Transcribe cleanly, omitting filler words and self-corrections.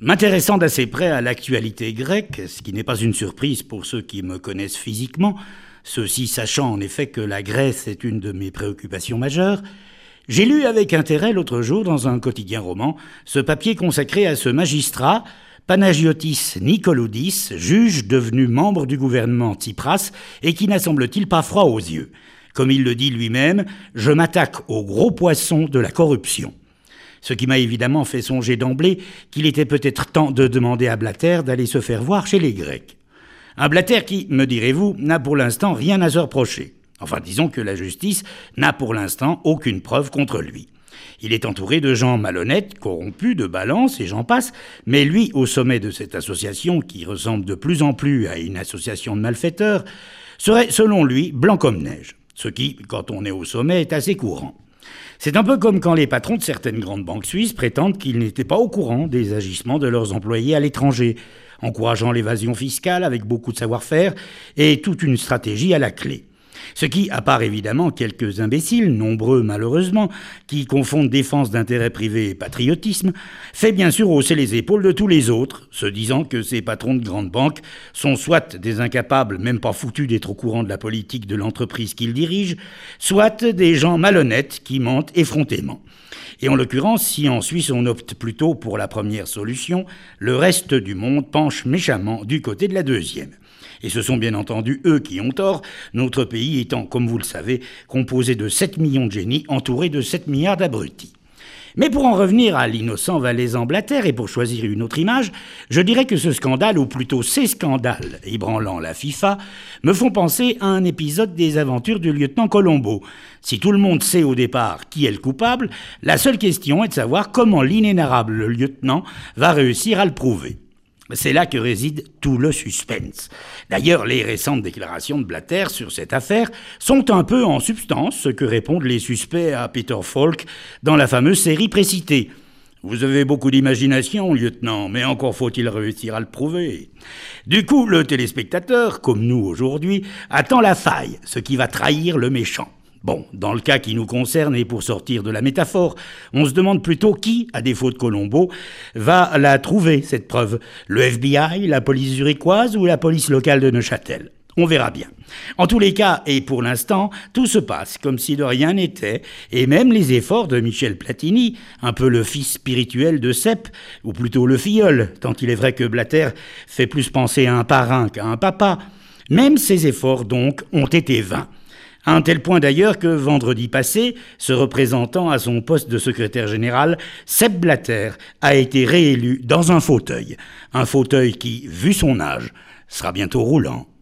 M'intéressant d'assez près à l'actualité grecque, ce qui n'est pas une surprise pour ceux qui me connaissent physiquement, ceux-ci sachant en effet que la Grèce est une de mes préoccupations majeures, j'ai lu avec intérêt l'autre jour dans un quotidien roman ce papier consacré à ce magistrat, Panagiotis Nikoloudis, juge devenu membre du gouvernement Tsipras et qui n'a semble-t-il pas froid aux yeux. Comme il le dit lui-même, « Je m'attaque au gros poisson de la corruption ». Ce qui m'a évidemment fait songer d'emblée qu'il était peut-être temps de demander à Blatter d'aller se faire voir chez les Grecs. Un Blatter qui, me direz-vous, n'a pour l'instant rien à se reprocher. Enfin, disons que la justice n'a pour l'instant aucune preuve contre lui. Il est entouré de gens malhonnêtes, corrompus, de balance et j'en passe, mais lui, au sommet de cette association qui ressemble de plus en plus à une association de malfaiteurs, serait, selon lui, blanc comme neige. Ce qui, quand on est au sommet, est assez courant. C'est un peu comme quand les patrons de certaines grandes banques suisses prétendent qu'ils n'étaient pas au courant des agissements de leurs employés à l'étranger, encourageant l'évasion fiscale avec beaucoup de savoir-faire et toute une stratégie à la clé. Ce qui, à part évidemment quelques imbéciles, nombreux malheureusement, qui confondent défense d'intérêts privés et patriotisme, fait bien sûr hausser les épaules de tous les autres, se disant que ces patrons de grandes banques sont soit des incapables, même pas foutus d'être au courant de la politique de l'entreprise qu'ils dirigent, soit des gens malhonnêtes qui mentent effrontément. Et en l'occurrence, si en Suisse on opte plutôt pour la première solution, le reste du monde penche méchamment du côté de la deuxième. Et ce sont bien entendu eux qui ont tort, notre pays étant, comme vous le savez, composé de 7 millions de génies entourés de 7 milliards d'abrutis. Mais pour en revenir à l'innocent Valaisan Blatter et pour choisir une autre image, je dirais que ce scandale, ou plutôt ces scandales ébranlant la FIFA, me font penser à un épisode des aventures du lieutenant Colombo. Si tout le monde sait au départ qui est le coupable, la seule question est de savoir comment l'inénarrable lieutenant va réussir à le prouver. C'est là que réside tout le suspense. D'ailleurs, les récentes déclarations de Blatter sur cette affaire sont un peu en substance ce que répondent les suspects à Peter Falk dans la fameuse série précitée. « Vous avez beaucoup d'imagination, lieutenant, mais encore faut-il réussir à le prouver. » Du coup, le téléspectateur, comme nous aujourd'hui, attend la faille, ce qui va trahir le méchant. Bon, dans le cas qui nous concerne et pour sortir de la métaphore, on se demande plutôt qui, à défaut de Colombo, va la trouver, cette preuve. Le FBI, la police zurichoise ou la police locale de Neuchâtel. On verra bien. En tous les cas, et pour l'instant, tout se passe comme si de rien n'était, et même les efforts de Michel Platini, un peu le fils spirituel de Sepp, ou plutôt le filleul, tant il est vrai que Blatter fait plus penser à un parrain qu'à un papa, même ces efforts donc ont été vains. À un tel point d'ailleurs que vendredi passé, se représentant à son poste de secrétaire général, Sepp Blatter a été réélu dans un fauteuil. Un fauteuil qui, vu son âge, sera bientôt roulant.